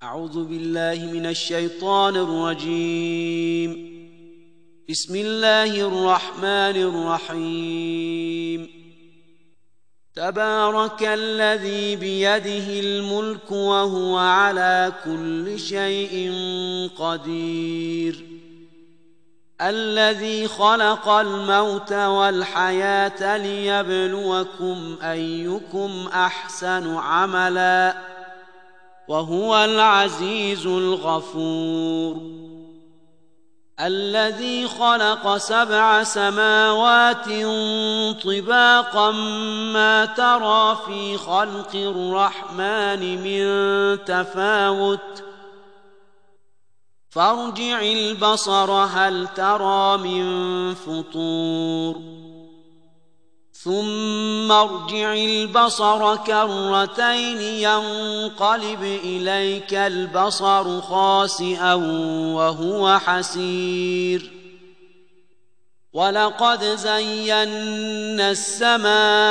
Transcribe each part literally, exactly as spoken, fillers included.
أعوذ بالله من الشيطان الرجيم. بسم الله الرحمن الرحيم. تبارك الذي بيده الملك وهو على كل شيء قدير، الذي خلق الموت والحياة ليبلوكم أيكم أحسن عملا وهو العزيز الغفور، الذي خلق سبع سماوات طباقا ما ترى في خلق الرحمن من تفاوت فارجع البصر هل ترى من فطور ثم ارجع البصر كرتين ينقلب إليك البصر خاسئا وهو حسير، ولقد زينا السماء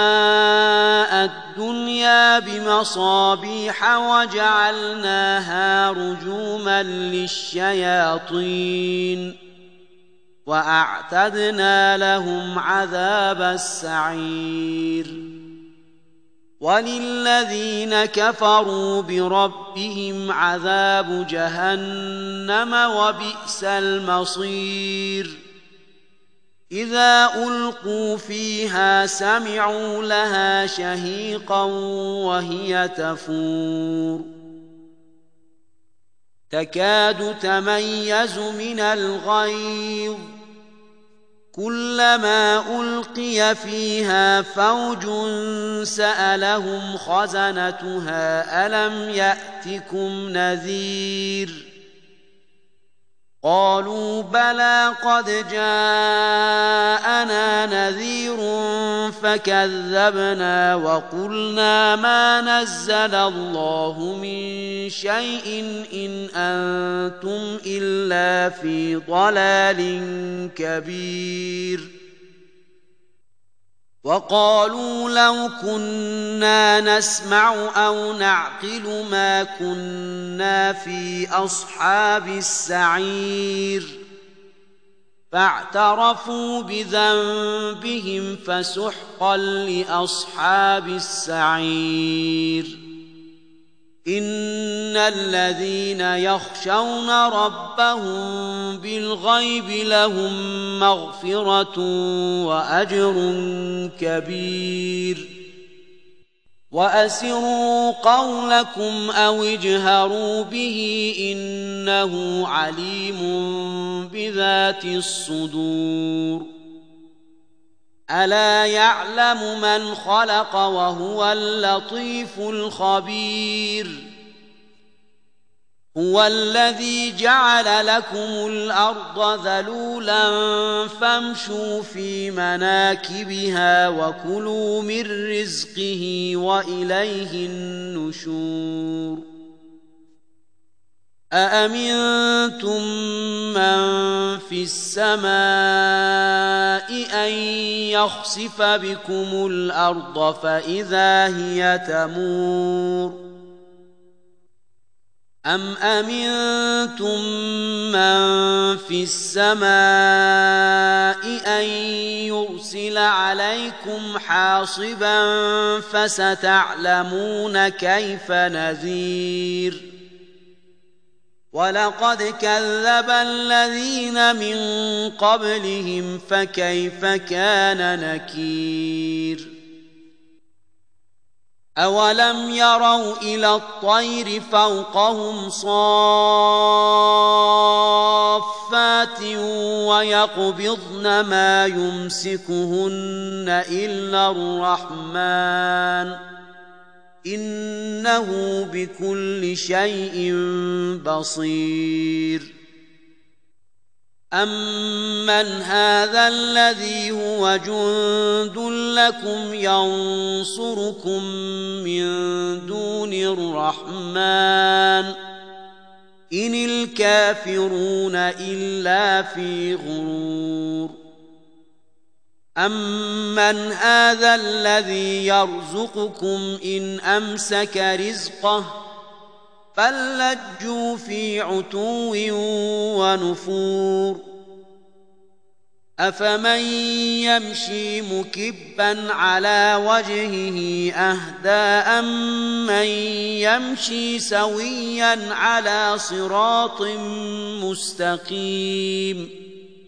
الدنيا بمصابيح وجعلناها رجوما للشياطين وأعتدنا لهم عذاب السعير، وللذين كفروا بربهم عذاب جهنم وبئس المصير. إذا ألقوا فيها سمعوا لها شهيقا وهي تفور تكاد تميز من الغيظ، كلما ألقي فيها فوج سألهم خزنتها ألم يأتكم نذير، قالوا بلى قد جاءنا نذير فكذبنا وقلنا ما نزل الله من شيء إن أنتم إلا في ضلال كبير، وقالوا لو كنا نسمع أو نعقل ما كنا في أصحاب السعير، فاعترفوا بذنبهم فسحقا لأصحاب السعير. إن الذين يخشون ربهم بالغيب لهم مغفرة وأجر كبير، وأسروا قولكم أو اجهروا به إنه عليم بذات الصدور. ألا يعلم من خلق وهو اللطيف الخبير. هو الذي جعل لكم الأرض ذلولا فامشوا في مناكبها وكلوا من رزقه وإليه النشور. أأمنتم من في السماء أن يخسف بكم الأرض فإذا هي تمور، أم أمنتم من في السماء أن يرسل عليكم حاصبا فستعلمون كيف نذير. ولقد كذب الذين من قبلهم فكيف كان نكير. أولم يروا إلى الطير فوقهم صافات ويقبضن ما يمسكهن إلا الرحمن إنه بكل شيء بصير. أمن هذا الذي هو جند لكم ينصركم من دون الرحمن إن الكافرون إلا في غرور. أمن هذا الذي يرزقكم إن أمسك رزقه بل لجوا في عتو ونفور أفمن يمشي مكبا على وجهه أهدى أمن يمشي سويا على صراط مستقيم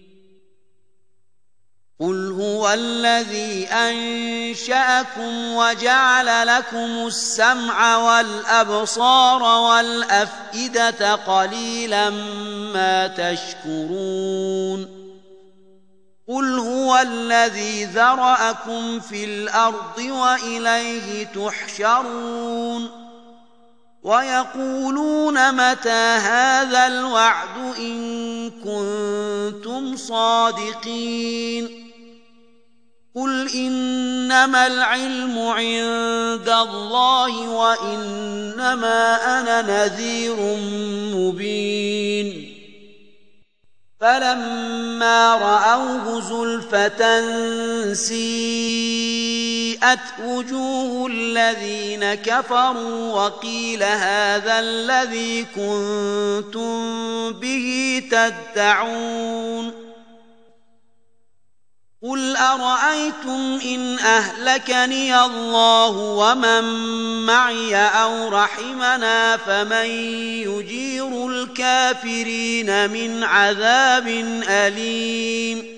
قل هو الذي أنشأكم وجعل لكم السمع والأبصار والأفئدة قليلا ما تشكرون قل هو الذي ذرأكم في الأرض وإليه تحشرون ويقولون متى هذا الوعد إن كنتم صادقين قل إنما العلم عند الله وإنما أنا نذير مبين فلما رأوه زلفة سيئت وجوه الذين كفروا وقيل هذا الذي كنتم به تدعون قل أرأيتم إن أهلكني الله ومن معي أو رحمنا فمن يجير الكافرين من عذاب أليم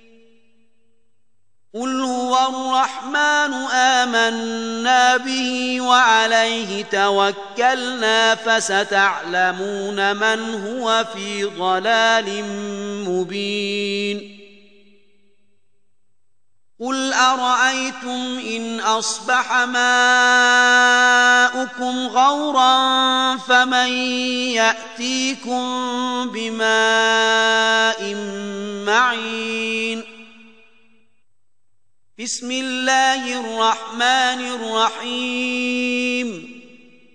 قل هو الرحمن آمنا به وعليه توكلنا فستعلمون من هو في ضلال مبين قل أرأيتم إن أصبح ماؤكم غورا فمن يأتيكم بماء معين بسم الله الرحمن الرحيم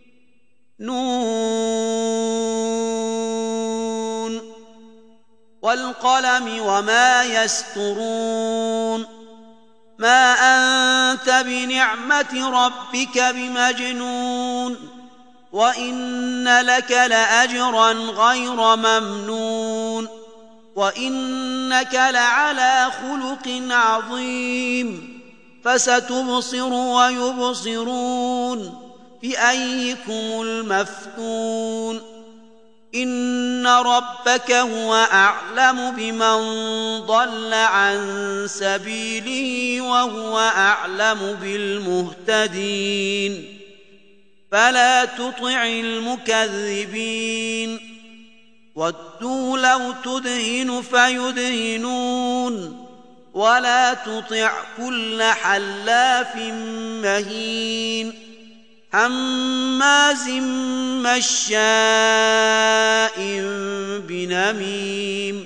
نون والقلم وما يسطرون ما أنت بنعمة ربك بمجنون وإن لك لأجرا غير ممنون وإنك لعلى خلق عظيم فستبصر ويبصرون بأيكم المفتون إن ربك هو أعلم بمن ضل عن سبيله وهو أعلم بالمهتدين فلا تطع المكذبين ودوا لو تدهن فيدهنون ولا تطع كل حلاف مهين هماز مشاء بنميم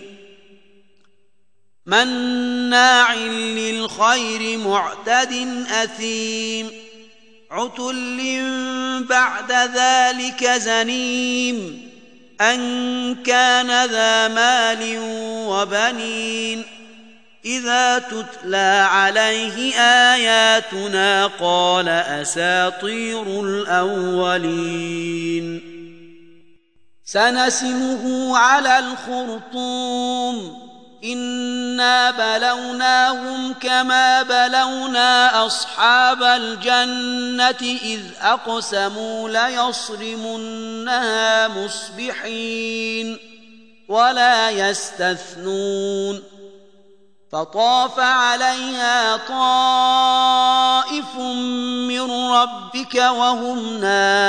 مناع للخير معتد أثيم عتل بعد ذلك زنيم أن كان ذا مال وبنين إذا تتلى عليه آياتنا قال أساطير الأولين سنسمه على الخرطوم إنا بلوناهم كما بلونا أصحاب الجنة إذ أقسموا ليصرمنها مصبحين ولا يستثنون فطاف عليها طائف من ربك وهم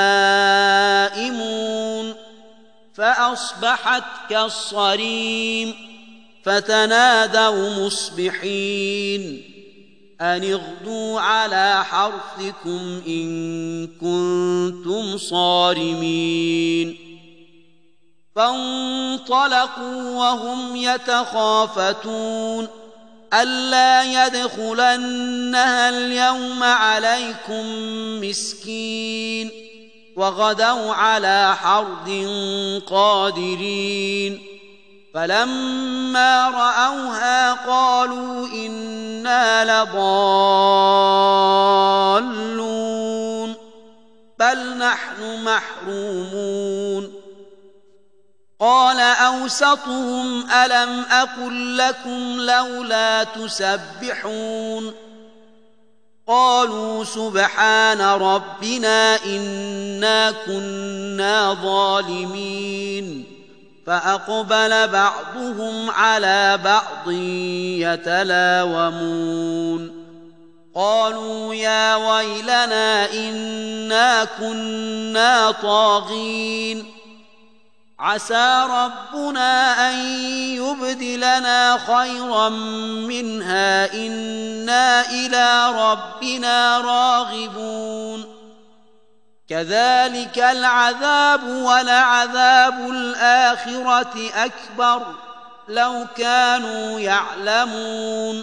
نائمون فأصبحت كالصريم فتنادوا مصبحين أن اغدوا على حرثكم إن كنتم صارمين فانطلقوا وهم يتخافتون ألا يدخلنها اليوم عليكم مسكين وغدوا على حرد قادرين فلما رأوها قالوا إنا لضالون بل نحن محرومون قال أوسطهم ألم أقل لكم لولا تسبحون قالوا سبحان ربنا إنا كنا ظالمين فأقبل بعضهم على بعض يتلاومون قالوا يا ويلنا إنا كنا طاغين عسى ربنا أن يبدلنا خيرا منها إنا إلى ربنا راغبون كذلك العذاب ولعذاب الآخرة أكبر لو كانوا يعلمون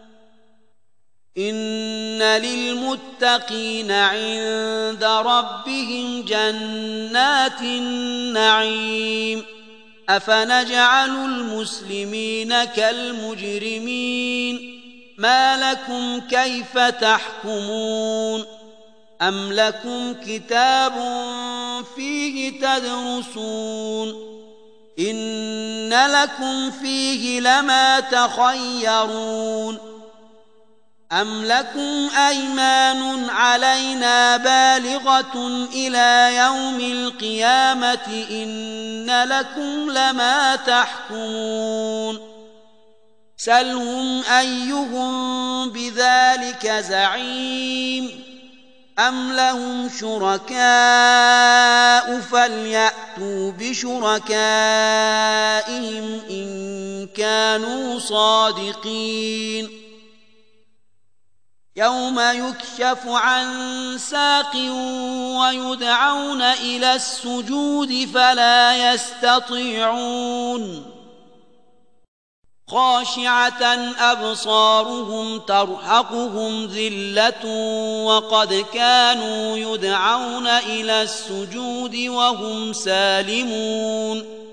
إن للمتقين عند ربهم جنات النعيم أفنجعل المسلمين كالمجرمين ما لكم كيف تحكمون أم لكم كتاب فيه تدرسون إن لكم فيه لما تخيرون أم لكم أيمان علينا بالغة إلى يوم القيامة إن لكم لما تحكمون سلهم أيهم بذلك زعيم أم لهم شركاء فليأتوا بشركائهم إن كانوا صادقين يوم يكشف عن ساق ويدعون إلى السجود فلا يستطيعون خاشعة أبصارهم ترهقهم ذلة وقد كانوا يدعون إلى السجود وهم سالمون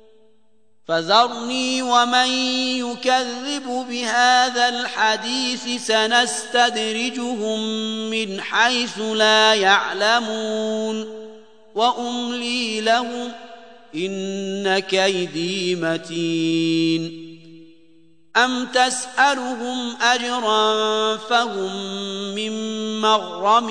فذرني ومن يكذب بهذا الحديث سنستدرجهم من حيث لا يعلمون وأملي لهم إن كيدي متين أم تسألهم أجرا فهم من مغرم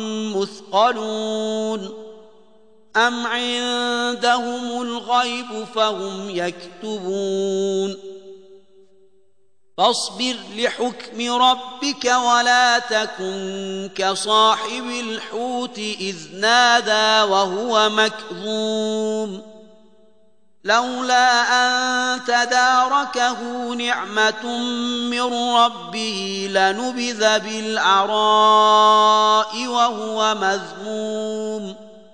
مثقلون أم عندهم الغيب فهم يكتبون فاصبر لحكم ربك ولا تكن كصاحب الحوت إذ نادى وهو مكظوم لولا أن تداركه نعمة من ربه لنبذ بالعراء وهو مذموم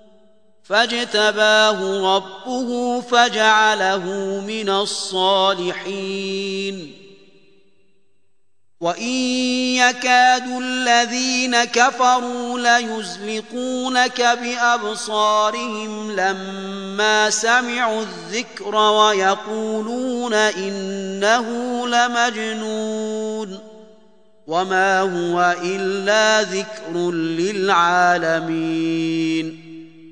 فاجتباه ربه فجعله من الصالحين وإن يكاد الذين كفروا ليزلقونك بأبصارهم لما سمعوا الذكر ويقولون إنه لمجنون وما هو إلا ذكر للعالمين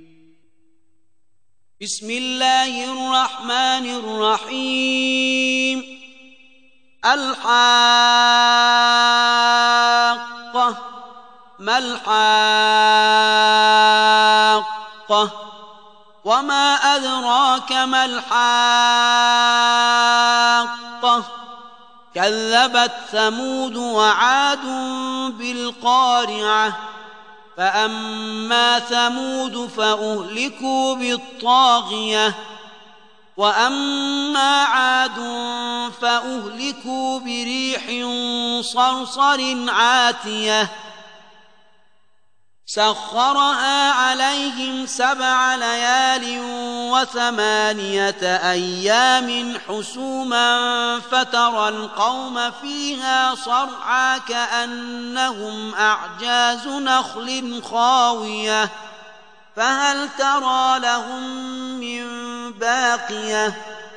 بسم الله الرحمن الرحيم الحاقة ما الحاقة وما أدراك ما الحاقة كذبت ثمود وعاد بالقارعة فأما ثمود فأهلكوا بالطاغية وأما عاد فأهلكوا بريح صرصر عاتية سخرها عليهم سبع ليال وثمانية أيام حسوما فترى القوم فيها صرعى كأنهم أعجاز نخل خاوية فهل ترى لهم من باقية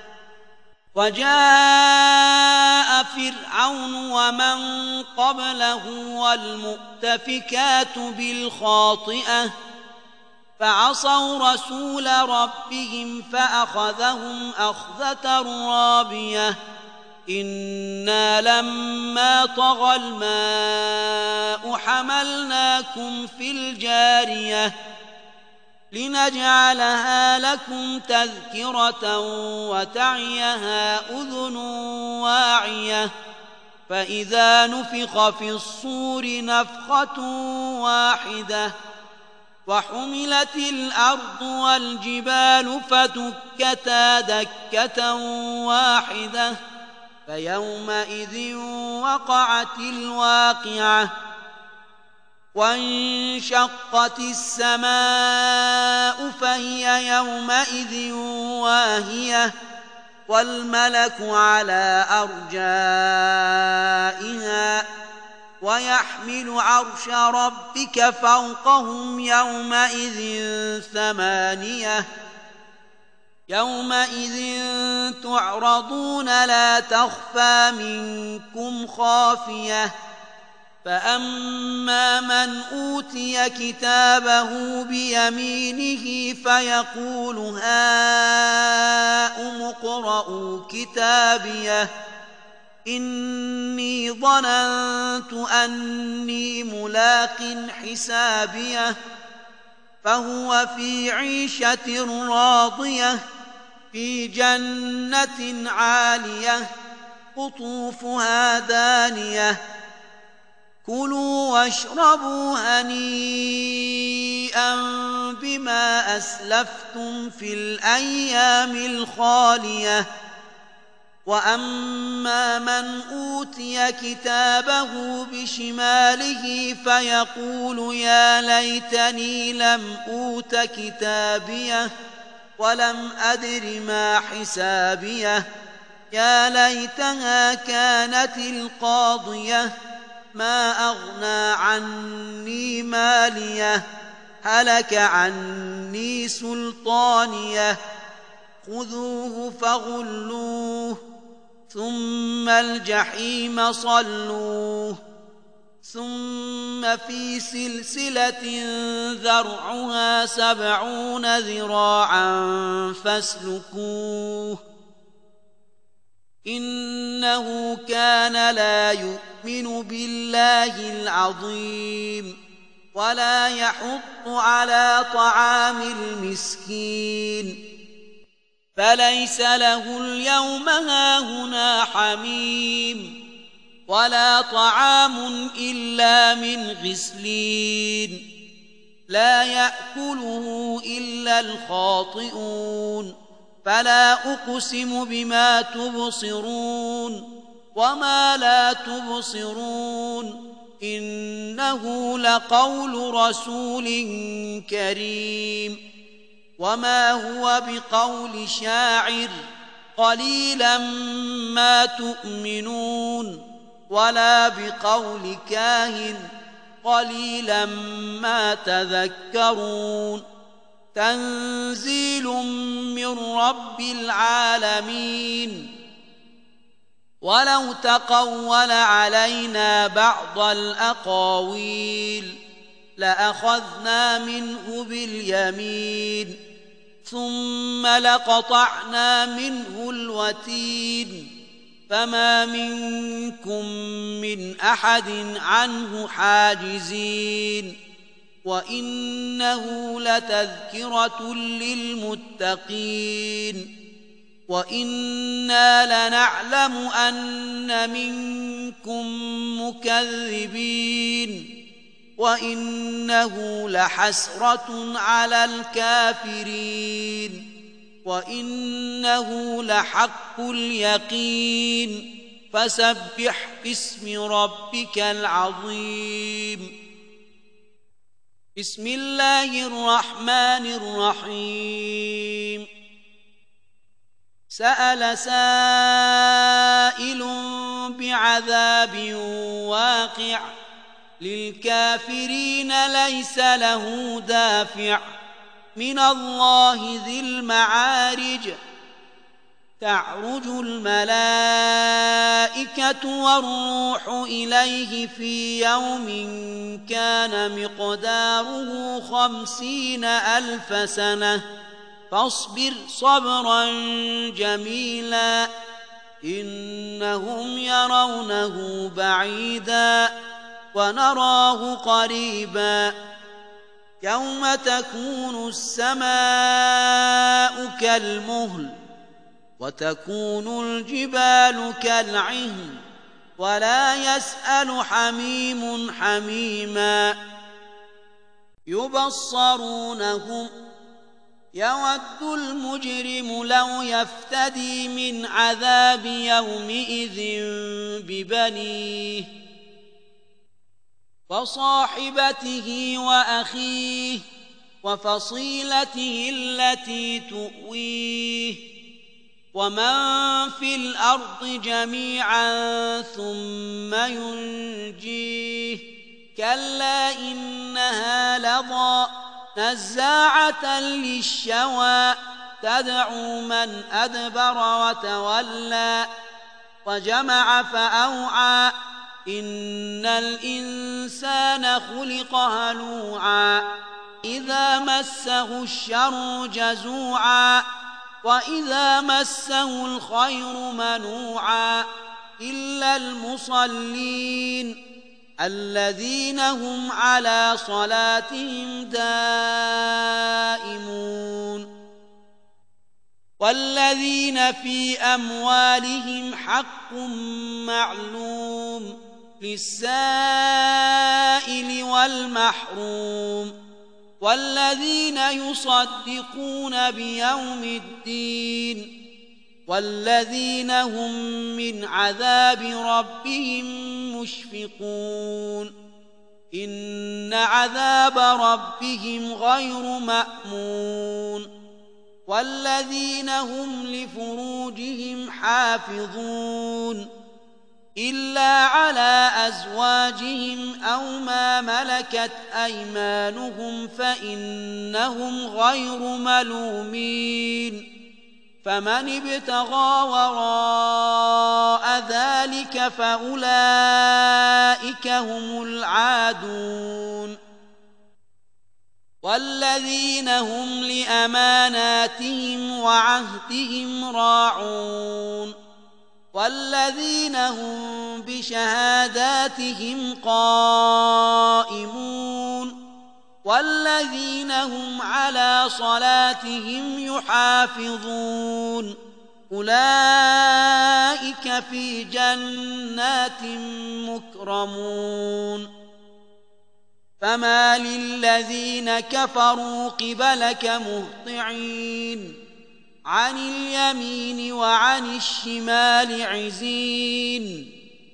وجاء فرعون ومن قبله والمؤتفكات بالخاطئة فعصوا رسول ربهم فأخذهم أخذة رابية إنا لما طغى الماء حملناكم في الجارية لنجعلها لكم تذكرة وتعيها أذن واعية فإذا نفخ في الصور نفخة واحدة وحملت الأرض والجبال فدكتا دكة واحدة فيومئذ وقعت الواقعة وانشقت السماء فهي يومئذ واهية والملك على أرجائها ويحمل عرش ربك فوقهم يومئذ ثمانية يومئذ تعرضون لا تخفى منكم خافية فأما من أوتي كتابه بيمينه فيقول هاؤم اقرءوا كتابيه إني ظننت أني ملاق حسابيه فهو في عيشة راضية في جنة عالية قطوفها دانية كلوا واشربوا هنيئا بما أسلفتم في الأيام الخالية وأما من أوتي كتابه بشماله فيقول يا ليتني لم أوت كتابيه ولم أدر ما حسابيه يا ليتها كانت القاضية ما أغنى عني ماليه هلك عني سلطانيه خذوه فغلوه ثم الجحيم صلوه ثم في سلسلة ذرعها سبعون ذراعا فاسلكوه إنه كان لا يؤمن بالله العظيم ولا يحض على طعام المسكين فليس له اليوم هاهنا حميم ولا طعام إلا من غسلين لا يأكله إلا الخاطئون فلا أقسم بما تبصرون وما لا تبصرون إنه لقول رسول كريم وما هو بقول شاعر قليلا ما تؤمنون ولا بقول كاهن قليلا ما تذكرون تنزيل من رب العالمين ولو تقول علينا بعض الأقاويل لأخذنا منه باليمين ثم لقطعنا منه الوتين فما منكم من أحد عنه حاجزين وإنه لتذكرة للمتقين وإنا لنعلم أن منكم مكذبين وإنه لحسرة على الكافرين وإنه لحق اليقين فسبح باسم ربك العظيم بسم الله الرحمن الرحيم سأل سائل بعذاب واقع للكافرين ليس له دافع من الله ذي المعارج تعرج الملائكة والروح إليه في يوم كان مقداره خمسين ألف سنة فاصبر صبرا جميلا إنهم يرونه بعيدا ونراه قريبا يوم تكون السماء كالمهل وتكون الجبال كالعهن ولا يسأل حميم حميما يبصرونهم يود المجرم لو يفتدي من عذاب يومئذ ببنيه وصاحبته وأخيه وفصيلته التي تؤويه ومن في الأرض جميعا ثم ينجيه كلا إنها لظى نزاعة للشوى تدعو من أدبر وتولى وجمع فأوعى إن الإنسان خلق هلوعا إذا مسه الشر جزوعا وإذا مسه الخير منوعا إلا المصلين الذين هم على صلاتهم دائمون والذين في أموالهم حق معلوم للسائل والمحروم والذين يصدقون بيوم الدين والذين هم من عذاب ربهم مشفقون إن عذاب ربهم غير مأمون والذين هم لفروجهم حافظون إلا على أزواجهم أو ما ملكت أيمانهم فإنهم غير ملومين فمن ابتغى وراء ذلك فأولئك هم العادون والذين هم لأماناتهم وعهدهم راعون والذين هم بشهاداتهم قائمون والذين هم على صلاتهم يحافظون أولئك في جنات مكرمون فما للذين كفروا قبلك مهطعين عن اليمين وعن الشمال عزين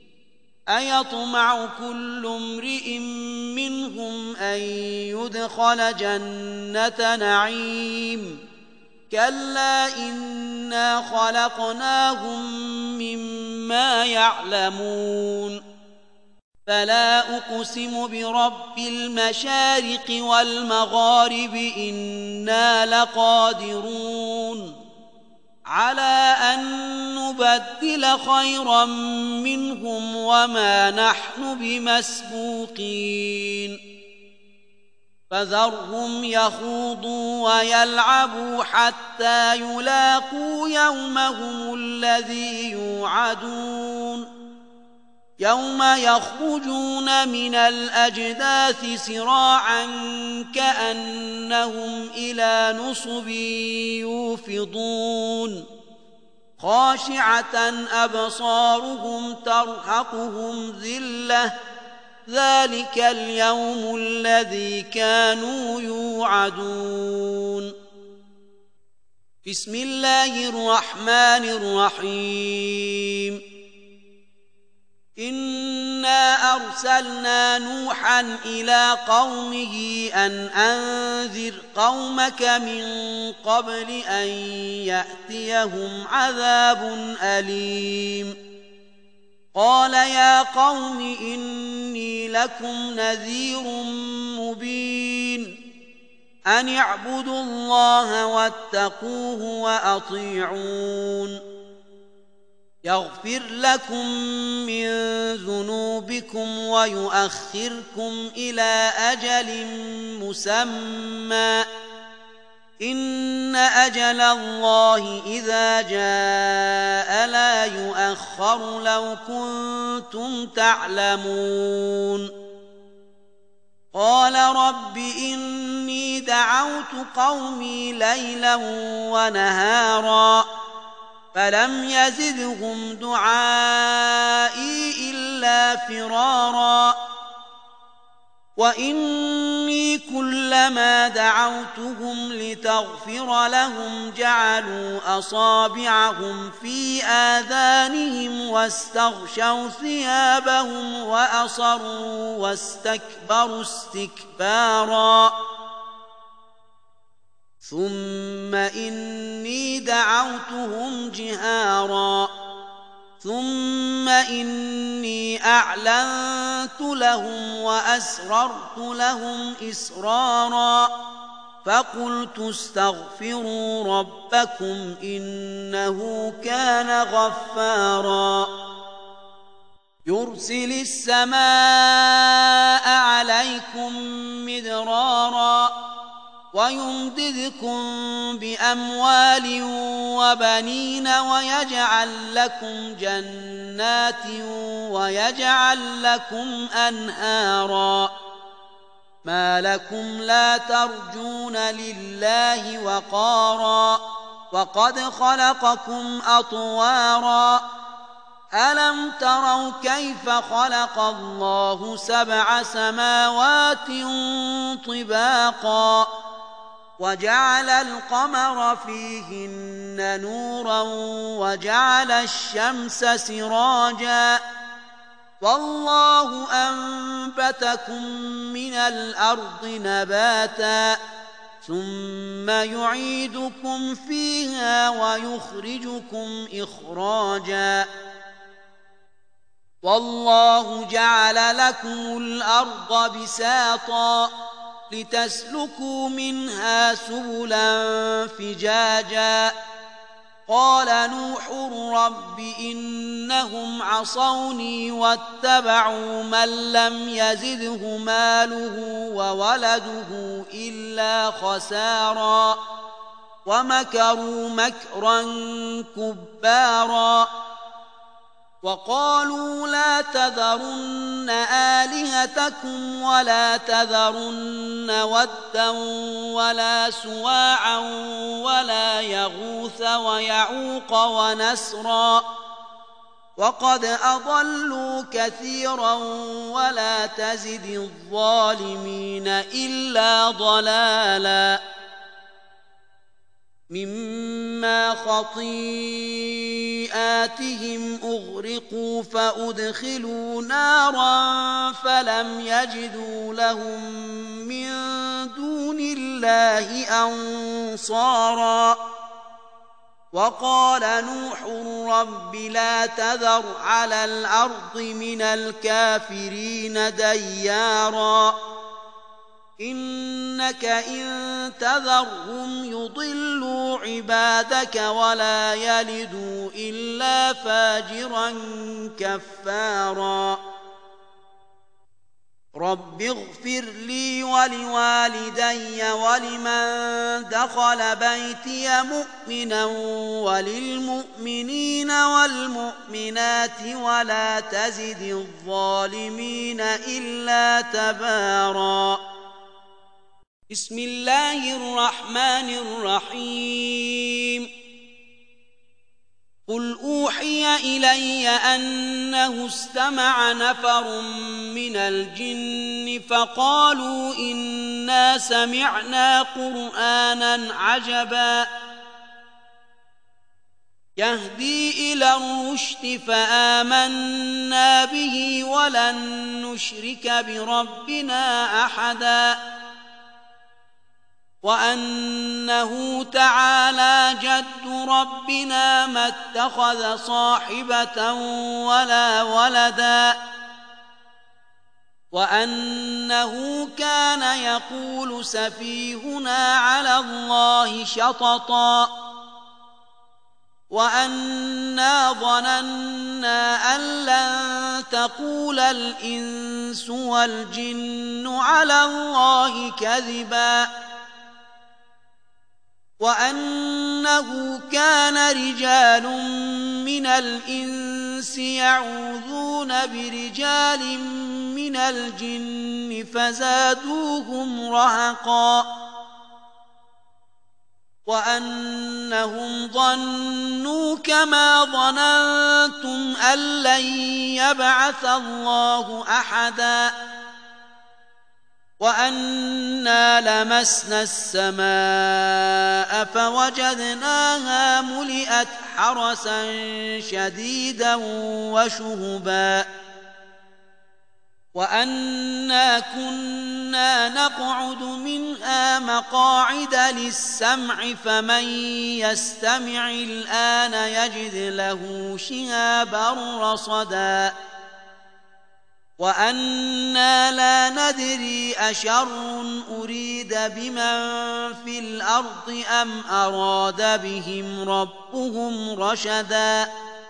أيطمع كل امرئ منهم أن يدخل جنة نعيم كلا إنا خلقناهم مما يعلمون فلا أقسم برب المشارق والمغارب إنا لقادرون على أن نبدل خيرا منهم وما نحن بمسبوقين فذرهم يخوضوا ويلعبوا حتى يلاقوا يومهم الذي يوعدون يوم يخرجون من الأجداث سراعا كأنهم إلى نصب يوفضون خاشعة أبصارهم ترهقهم ذلة ذلك اليوم الذي كانوا يوعدون بسم الله الرحمن الرحيم إنا أرسلنا نوحا إلى قومه أن أنذر قومك من قبل أن يأتيهم عذاب أليم قال يا قوم إني لكم نذير مبين أن اعبدوا الله واتقوه وأطيعون يغفر لكم من ذنوبكم ويؤخركم إلى أجل مسمى إن أجل الله إذا جاء لا يؤخر لو كنتم تعلمون قال رب إني دعوت قومي ليلا ونهارا فلم يزدهم دعائي إلا فرارا وإني كلما دعوتهم لتغفر لهم جعلوا أصابعهم في آذانهم واستغشوا ثيابهم وأصروا واستكبروا استكبارا ثم إني دعوتهم جهارا ثم إني أعلنت لهم وأسررت لهم إسرارا فقلت استغفروا ربكم إنه كان غفارا يرسل السماء عليكم مدرارا ويمددكم بأموال وبنين ويجعل لكم جنات ويجعل لكم أنهارا ما لكم لا ترجون لله وقارا وقد خلقكم أطوارا ألم تروا كيف خلق الله سبع سماوات طباقا وجعل القمر فيهن نورا وجعل الشمس سراجا والله أنبتكم من الأرض نباتا ثم يعيدكم فيها ويخرجكم إخراجا والله جعل لكم الأرض بساطا لتسلكوا منها سبلا فجاجا قال نوح رب إنهم عصوني واتبعوا من لم يزده ماله وولده إلا خسارا ومكروا مكرا كبارا وقالوا لا تذرن آلهتكم ولا تذرن ودا ولا سواعا ولا يغوث ويعوق ونسرا وقد أضلوا كثيرا ولا تزد الظالمين إلا ضلالا مما خطيئاتهم أغرقوا فأدخلوا نارا فلم يجدوا لهم من دون الله أنصارا وقال نوح رب لا تذر على الأرض من الكافرين ديارا إنك إن تذرهم يضلوا عبادك ولا يلدوا إلا فاجرا كفارا رب اغفر لي ولوالدي ولمن دخل بيتي مؤمنا وللمؤمنين والمؤمنات ولا تزد الظالمين إلا تبارا بسم الله الرحمن الرحيم قل أوحي إلي أنه استمع نفر من الجن فقالوا إنا سمعنا قرآنا عجبا يهدي إلى الرشد فآمنا به ولن نشرك بربنا أحدا وأنه تعالى جد ربنا ما اتخذ صاحبة ولا ولدا وأنه كان يقول سفيهنا على الله شططا وأنا ظننا أن لن تقول الإنس والجن على الله كذبا وأنه كان رجال من الإنس يعوذون برجال من الجن فزادوهم رهقا وأنهم ظنوا كما ظننتم أن لن يبعث الله أحدا وأنا لمسنا السماء فوجدناها ملئت حرسا شديدا وشهبا وأنا كنا نقعد منها مقاعد للسمع فمن يستمع الآن يجد له شهابا رصدا وأنا لا ندري أشر أريد بمن في الأرض أم أراد بهم ربهم رشدا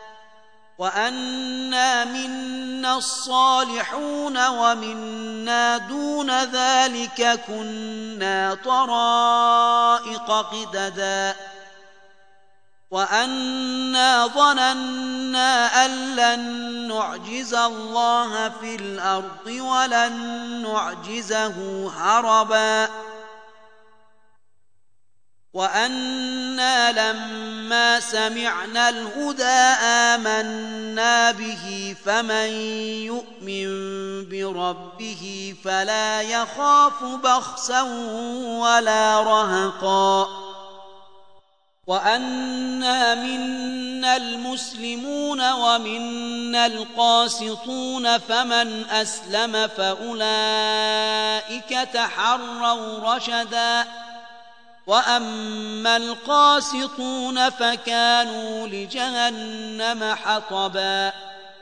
وأنا منا الصالحون ومنا دون ذلك كنا طرائق قددا وأنا ظننا أن لن نعجز الله في الأرض ولن نعجزه هربا وأنا لما سمعنا الهدى آمنا به فمن يؤمن بربه فلا يخاف بخسا ولا رهقا وأنا منا المسلمون ومنا القاسطون فمن أسلم فأولئك تحروا رشدا وأما القاسطون فكانوا لجهنم حطبا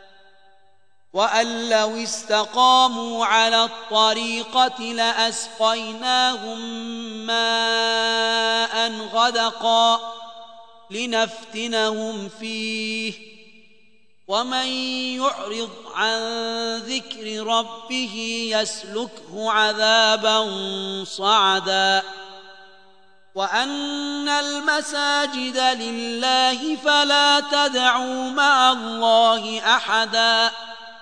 وأن لو استقاموا على الطريقة لأسقيناهم ماء غدقا لنفتنهم فيه ومن يعرض عن ذكر ربه يسلكه عذابا صعدا وأن المساجد لله فلا تدعوا مع الله أحدا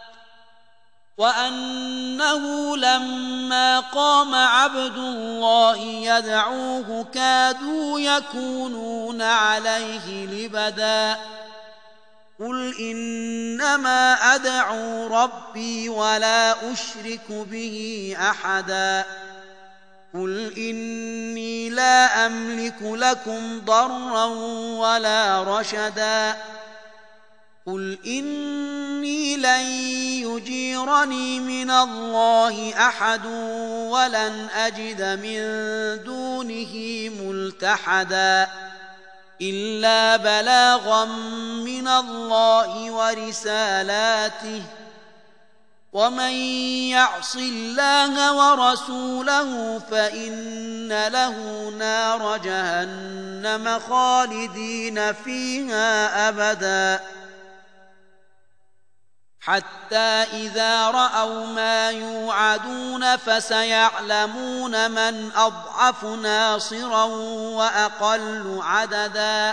وأنه لما قام عبد الله يدعوه كادوا يكونون عليه لبدا قل إنما أدعو ربي ولا أشرك به أحدا قل إني لا أملك لكم ضرا ولا رشدا قل إني لن يجيرني من الله أحد ولن أجد من دونه ملتحدا إلا بلاغا من الله ورسالاته ومن يعص الله ورسوله فإن له نار جهنم خالدين فيها أبدا حتى إذا رأوا ما يوعدون فسيعلمون من أضعف ناصرا وأقل عددا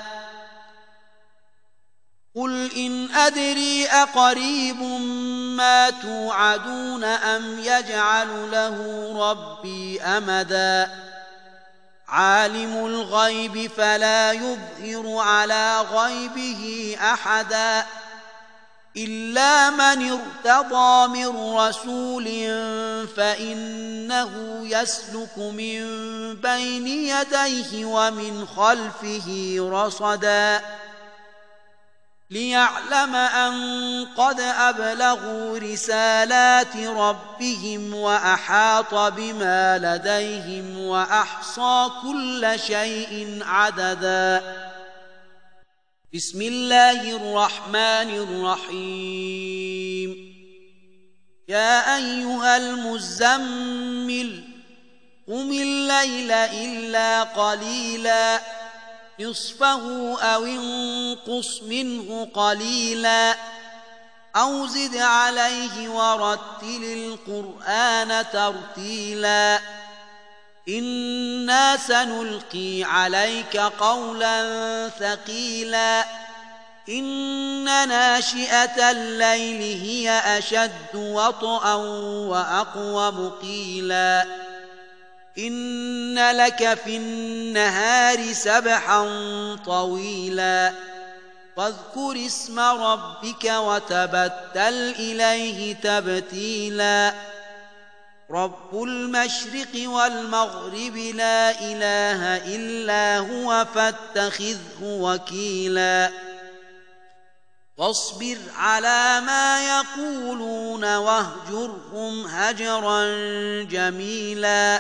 قل إن أدري أقريب ما توعدون أم يجعل له ربي أمدا عالم الغيب فلا يظهر على غيبه أحدا إلا من ارتضى من رسول فإنه يسلك من بين يديه ومن خلفه رصدا ليعلم أن قد أبلغوا رسالات ربهم وأحاط بما لديهم وأحصى كل شيء عددا بسم الله الرحمن الرحيم يا أيها المزمل قم الليل إلا قليلا نصفه أو انقص منه قليلا أو زد عليه ورتل القرآن ترتيلا إنا سنلقي عليك قولا ثقيلا إن ناشئة الليل هي أشد وطئا وأقوم قيلا إن لك في النهار سبحا طويلا واذكر اسم ربك وتبتل إليه تبتيلا رب المشرق والمغرب لا إله إلا هو فاتخذه وكيلا واصبر على ما يقولون واهجرهم هجرا جميلا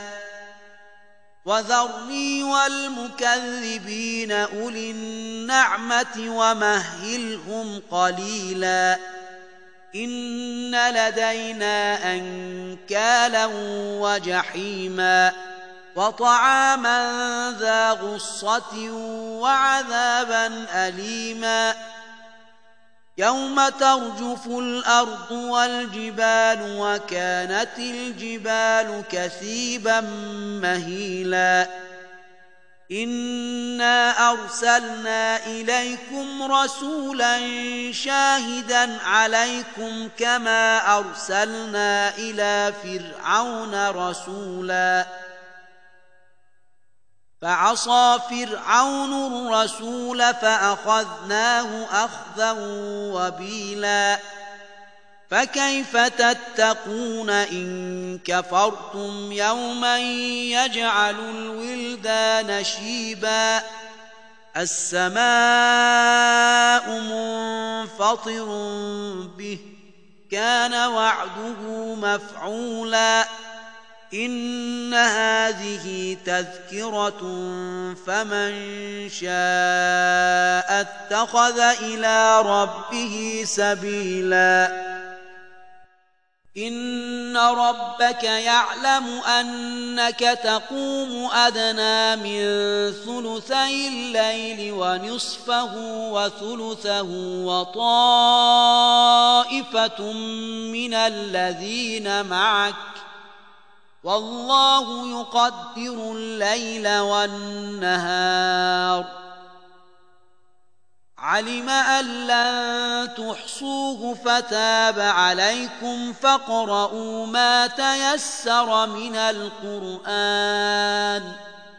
وذرني والمكذبين أولي النعمة ومهلهم قليلا إن لدينا أنكالا وجحيما وطعاما ذا غصة وعذابا أليما يوم ترجف الأرض والجبال وكانت الجبال كثيبا مهيلا إنا أرسلنا إليكم رسولا شاهدا عليكم كما أرسلنا إلى فرعون رسولا فعصى فرعون الرسول فأخذناه أخذا وبيلا فكيف تتقون إن كفرتم يوما يجعل الولدان شيبا السماء منفطر به كان وعده مفعولا إن هذه تذكرة فمن شاء اتخذ إلى ربه سبيلا إن ربك يعلم أنك تقوم أدنى من ثلثي الليل ونصفه وثلثه وطائفة من الذين معك والله يقدر الليل والنهار علم أن لن تحصوه فتاب عليكم فاقرؤوا ما تيسر من القرآن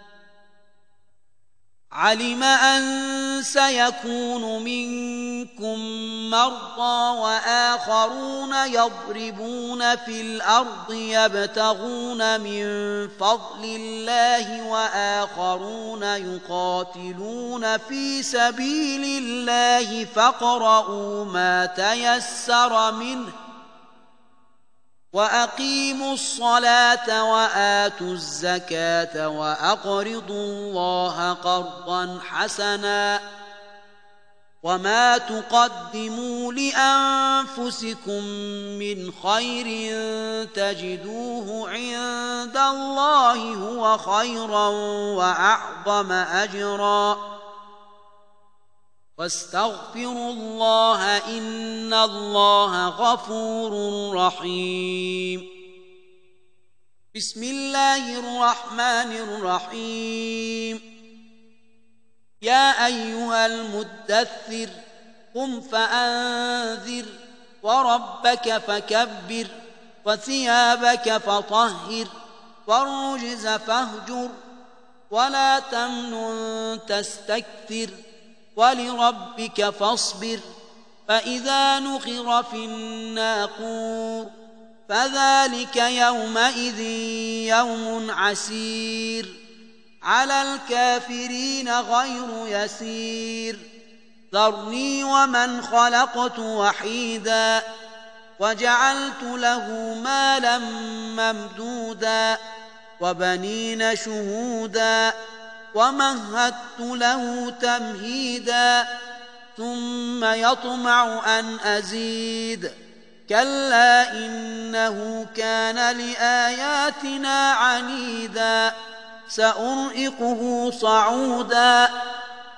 علم أن سيكون منكم مرضى وآخرون يضربون في الأرض يبتغون من فضل الله وآخرون يقاتلون في سبيل الله فاقرؤوا ما تيسر منه وأقيموا الصلاة وآتوا الزكاة وأقرضوا الله قرضا حسنا وما تقدموا لأنفسكم من خير تجدوه عند الله هو خيرا وأعظم أجرا واستغفروا الله إن الله غفور رحيم بسم الله الرحمن الرحيم يا أيها المدثر قم فأنذر وربك فكبر وثيابك فطهر والرجز فاهجر ولا تمنن تستكثر ولربك فاصبر فإذا نقر في الناقور فذلك يومئذ يوم عسير على الكافرين غير يسير ذرني ومن خلقت وحيدا وجعلت له مالا ممدودا وبنين شهودا ومهدت له تمهيدا ثم يطمع أن أزيد كلا إنه كان لآياتنا عنيدا سأرهقه صعودا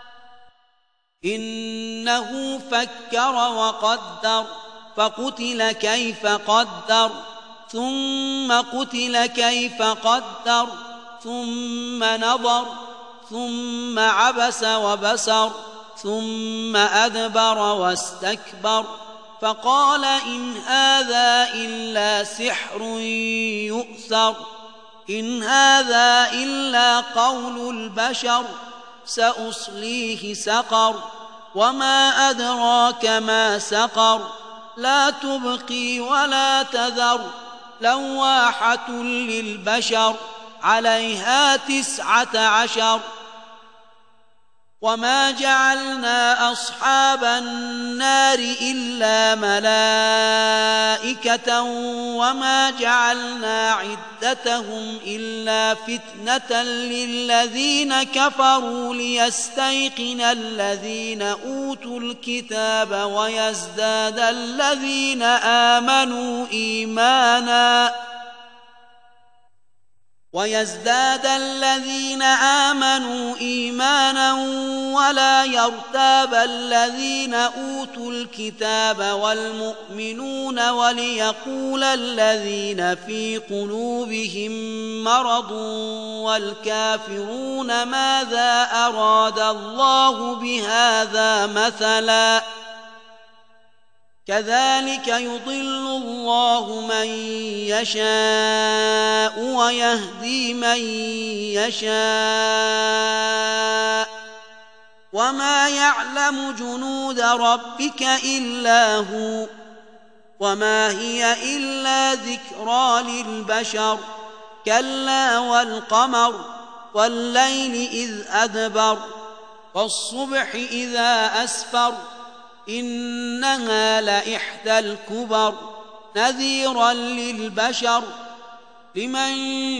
إنه فكر وقدر فقتل كيف قدر ثم قتل كيف قدر ثم نظر ثم عبس وبسر ثم أدبر واستكبر فقال إن هذا إلا سحر يؤثر إن هذا إلا قول البشر سأصليه سقر وما أدراك ما سقر لا تبقي ولا تذر لواحة للبشر عليها تسعة عشر وما جعلنا أصحاب النار إلا ملائكة وما جعلنا عدتهم إلا فتنة للذين كفروا ليستيقن الذين أوتوا الكتاب ويزداد الذين آمنوا إيمانا ويزداد الذين آمنوا إيمانا ولا يرتاب الذين أوتوا الكتاب والمؤمنون وليقول الذين في قلوبهم مرض والكافرون ماذا أراد الله بهذا مثلا كذلك يضل الله من يشاء ويهدي من يشاء وما يعلم جنود ربك إلا هو وما هي إلا ذكرى للبشر كلا والقمر والليل إذ أدبر والصبح إذا أسفر إنها لإحدى الكبر نذيرا للبشر لمن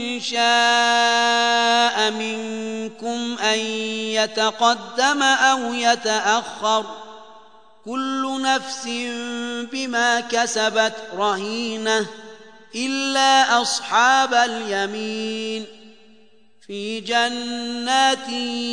شاء منكم أن يتقدم أو يتأخر كل نفس بما كسبت رهينة إلا أصحاب اليمين في جنات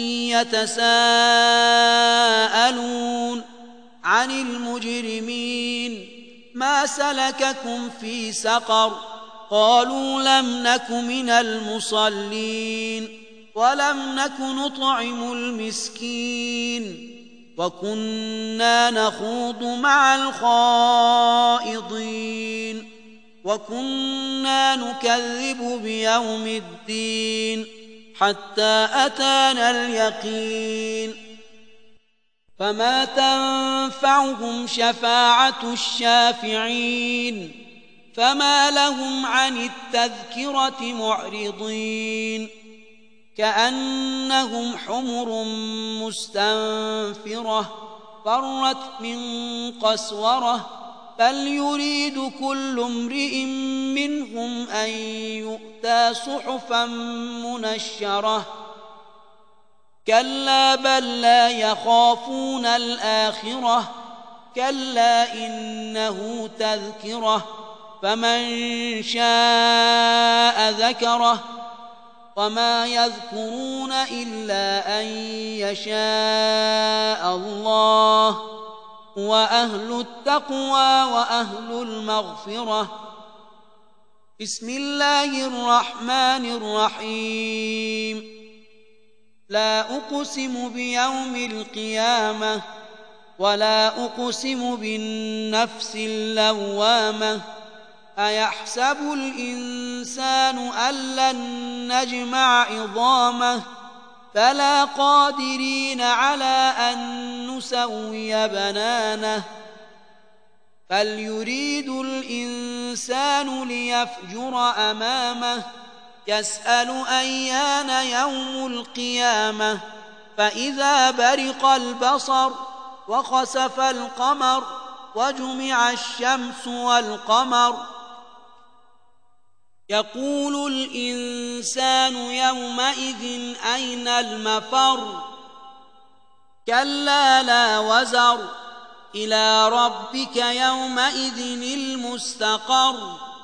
يتساءلون عن المجرمين ما سلككم في سقر قالوا لم نك من المصلين ولم نك نطعم المسكين وكنا نخوض مع الخائضين وكنا نكذب بيوم الدين حتى أتانا اليقين فما تنفعهم شفاعة الشافعين فما لهم عن التذكرة معرضين كأنهم حمر مستنفرة فرت من قسورة بل يريد كل امرئ منهم أن يؤتى صحفا منشرة كلا بل لا يخافون الآخرة كلا إنه تذكرة فمن شاء ذكره وما يذكرون إلا أن يشاء الله وأهل التقوى وأهل المغفرة بسم الله الرحمن الرحيم لا أقسم بيوم القيامة ولا أقسم بالنفس اللوامة أيحسب الإنسان أن لن نجمع عظامه فلا قادرين على أن نسوي بنانه بل يريد الإنسان ليفجر أمامه يسأل أيان يوم القيامة فإذا برق البصر وخسف القمر وجمع الشمس والقمر يقول الإنسان يومئذ أين المفر كلا لا وزر إلى ربك يومئذ المستقر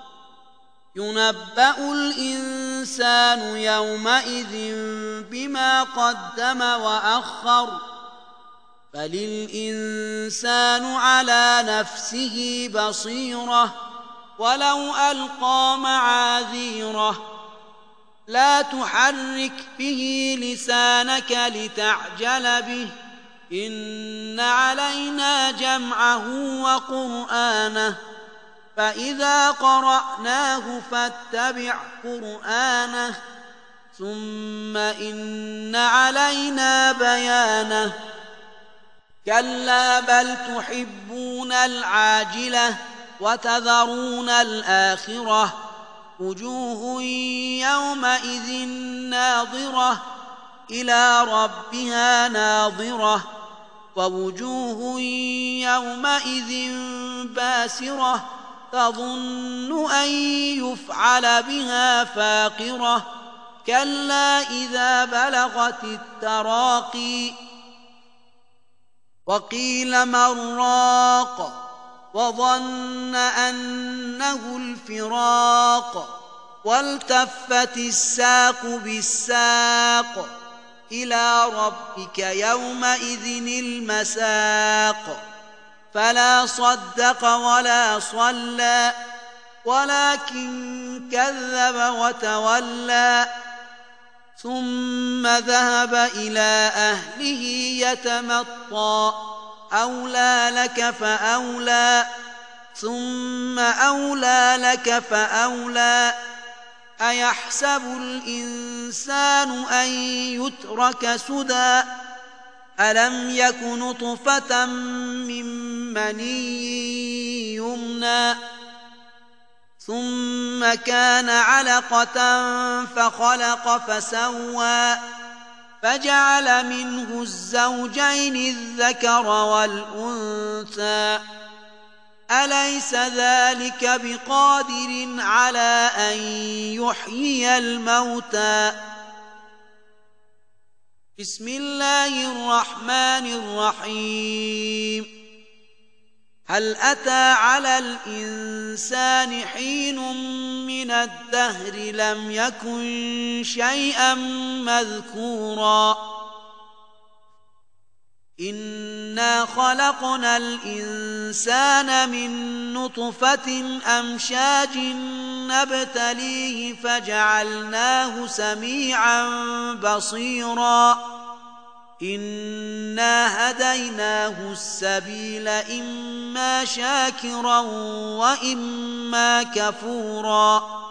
ينبأ الإنسان يومئذ بما قدم وأخر بل الإنسان على نفسه بصيرة ولو ألقى معاذيره لا تحرك به لسانك لتعجل به إن علينا جمعه وقرآنه فإذا قرأناه فاتبع قرآنه ثم إن علينا بيانه كلا بل تحبون العاجلة وتذرون الآخرة وجوه يومئذ ناظرة إلى ربها ناظرة ووجوه يومئذ باسرة تظن أن يفعل بها فاقرة كلا إذا بلغت التراقي وقيل من راق وظن أنه الفراق والتفت الساق بالساق إلى ربك يومئذ المساق فلا صدق ولا صلى ولكن كذب وتولى ثم ذهب إلى أهله يتمطى أولى لك فأولى ثم أولى لك فأولى أيحسب الإنسان أن يترك سدى ألم يك نطفة من مني يمنى ثم كان علقة فخلق فسوى فجعل منه الزوجين الذكر والأنثى أليس ذلك بقادر على أن يحيي الموتى بسم الله الرحمن الرحيم هل أتى على الإنسان حين من الدهر لم يكن شيئا مذكورا إنا خلقنا الإنسان من نطفة أمشاج نبتليه فجعلناه سميعا بصيرا إنا هديناه السبيل إما شاكرا وإما كفورا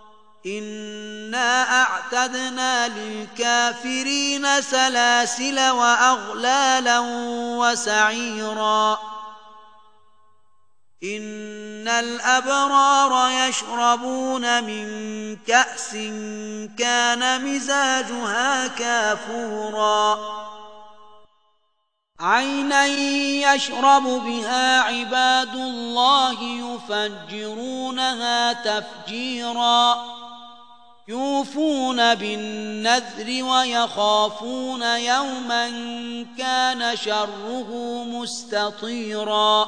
إنا أعتدنا للكافرين سلاسل وأغلالا وسعيرا إن الأبرار يشربون من كأس كان مزاجها كافورا عينا يشرب بها عباد الله يفجرونها تفجيرا يوفون بالنذر ويخافون يوما كان شره مستطيرا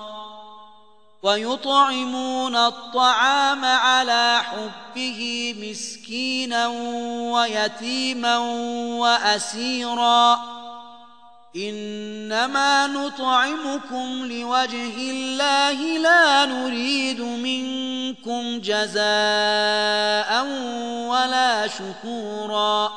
ويطعمون الطعام على حبه مسكينا ويتيما وأسيرا إنما نطعمكم لوجه الله لا نريد منكم جزاء ولا شكورا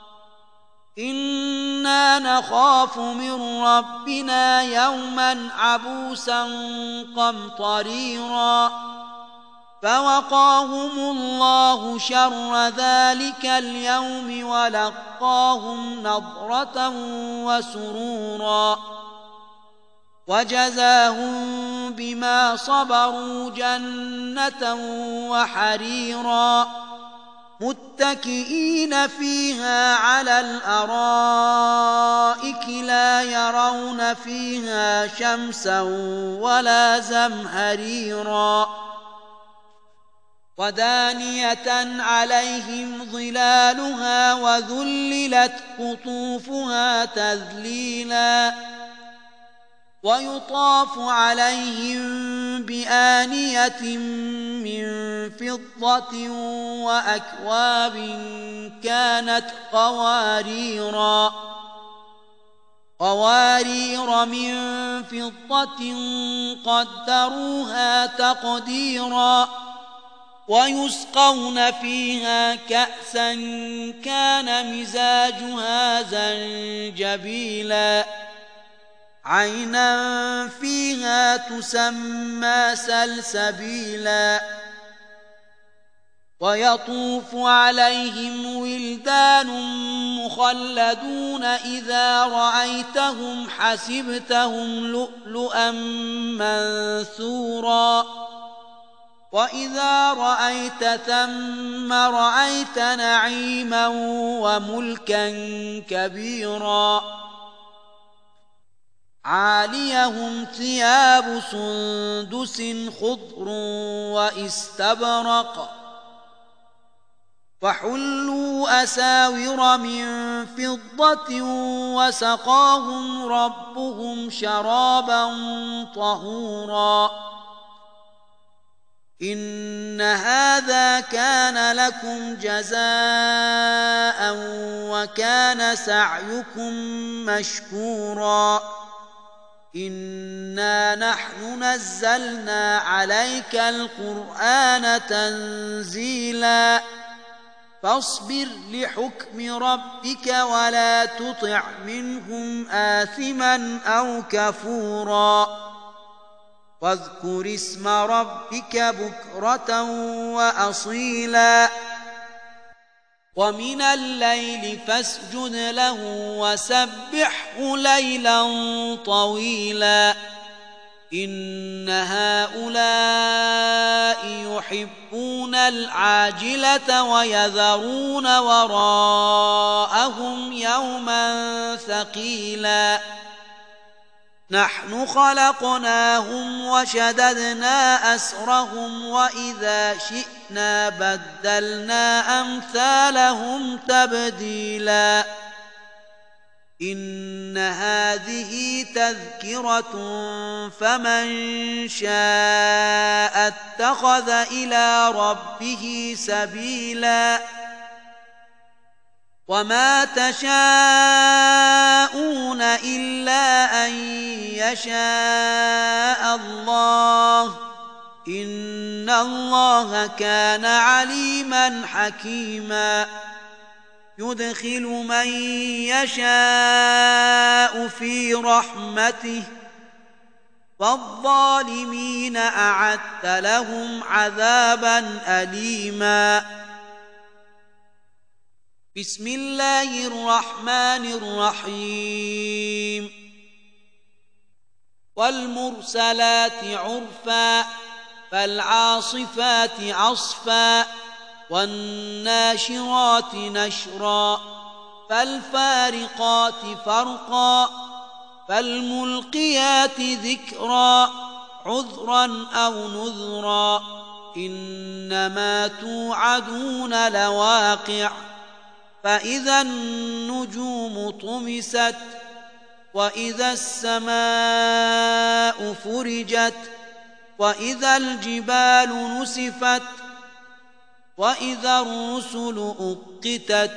إنا نخاف من ربنا يوما عبوسا قمطريرا فوقاهم الله شر ذلك اليوم ولقاهم نضرة وسرورا وجزاهم بما صبروا جنة وحريرا متكئين فيها على الأرائك لا يرون فيها شمسا ولا زمهريرا ودانية عليهم ظلالها وذللت قطوفها تذليلا ويطاف عليهم بآنية من فضة وأكواب كانت قواريرا قوارير من فضة قدروها تقديرا ويسقون فيها كأسا كان مزاجها زنجبيلا عينا فيها تسمى سلسبيلا ويطوف عليهم ولدان مخلدون إذا رأيتهم حسبتهم لؤلؤا منثورا وإذا رأيت ثم رأيت نعيما وملكا كبيرا عاليهم ثياب سندس خضر واستبرق وحلوا أساور من فضة وسقاهم ربهم شرابا طهورا إن هذا كان لكم جزاء وكان سعيكم مشكورا إنا نحن نزلنا عليك القرآن تنزيلا فاصبر لحكم ربك ولا تطع منهم آثما أو كفورا واذكر اسم ربك بكرة وأصيلا ومن الليل فاسجد له وسبحه ليلا طويلا إن هؤلاء يحبون العاجلة ويذرون وراءهم يوما ثقيلا نحن خلقناهم وشددنا أسرهم وإذا شئنا بدلنا أمثالهم تبديلا إن هذه تذكرة فمن شاء اتخذ إلى ربه سبيلا وما تشاءون إلا أن يشاء الله إن الله كان عليما حكيما يدخل من يشاء في رحمته والظالمين أعد لهم عذابا أليما بسم الله الرحمن الرحيم والمرسلات عرفا فالعاصفات عصفا والناشرات نشرا فالفارقات فرقا فالملقيات ذكرا عذرا أو نذرا إنما توعدون لواقع فإذا النجوم طمست وإذا السماء فرجت وإذا الجبال نسفت وإذا الرسل أقتت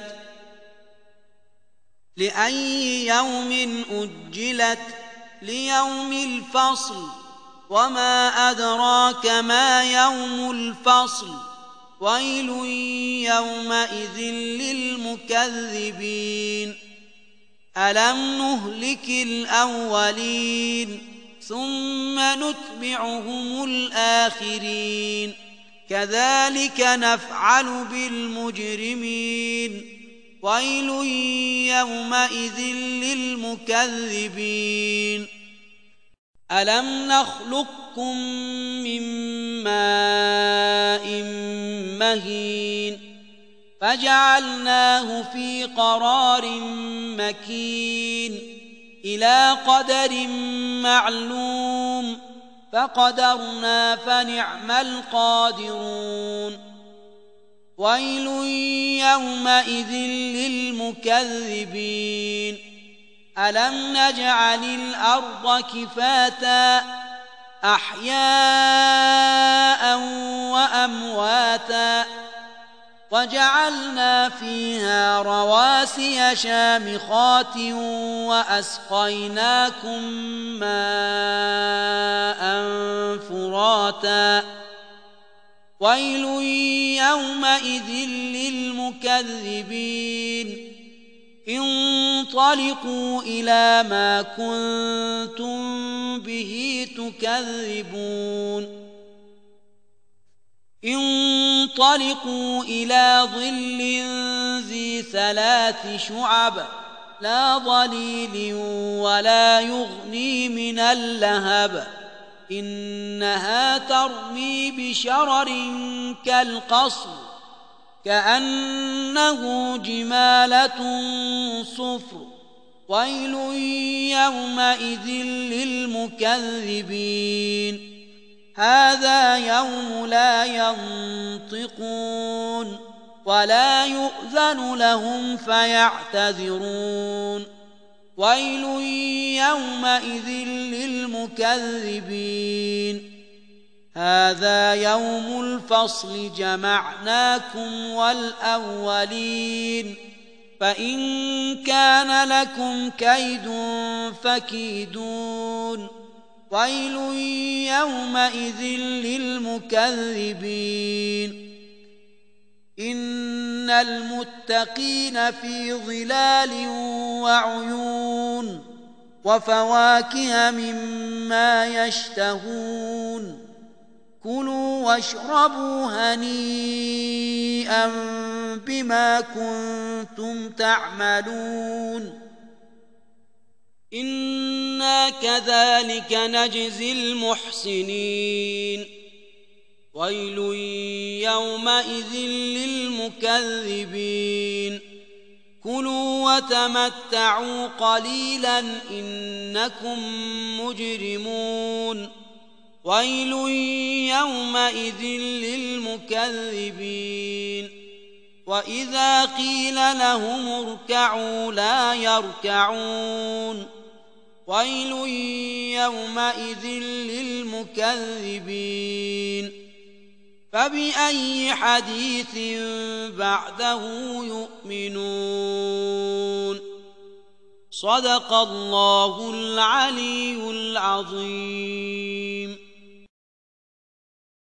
لأي يوم أجلت ليوم الفصل وما أدراك ما يوم الفصل ويل يومئذ للمكذبين ألم نهلك الأولين ثم نتبعهم الآخرين كذلك نفعل بالمجرمين ويل يومئذ للمكذبين ألم نخلقكم من ماء مهين فجعلناه في قرار مكين إلى قدر معلوم فقدرنا فنعم القادرون ويل يومئذ للمكذبين ألم نجعل الأرض كفاتا أحياء وأمواتا وجعلنا فيها رواسي شامخات وأسقيناكم ماء فراتا ويل يومئذ للمكذبين انطلقوا إلى ما كنتم به تكذبون انطلقوا إلى ظل ذي ثلاث شعب لا ظليل ولا يغني من اللهب إنها ترمي بشرر كالقصر كأنه جمالة صفر ويل يومئذ للمكذبين هذا يوم لا ينطقون ولا يؤذن لهم فيعتذرون ويل يومئذ للمكذبين هذا يوم الفصل جمعناكم والأولين فإن كان لكم كيد فكيدون ويل يومئذ للمكذبين إن المتقين في ظلال وعيون وفواكه مما يشتهون كلوا واشربوا هنيئا بما كنتم تعملون إنا كذلك نجزي المحسنين ويل يومئذ للمكذبين كلوا وتمتعوا قليلا إنكم مجرمون ويل يومئذ للمكذبين وإذا قيل لهم اركعوا لا يركعون ويل يومئذ للمكذبين فبأي حديث بعده يؤمنون صدق الله العلي العظيم.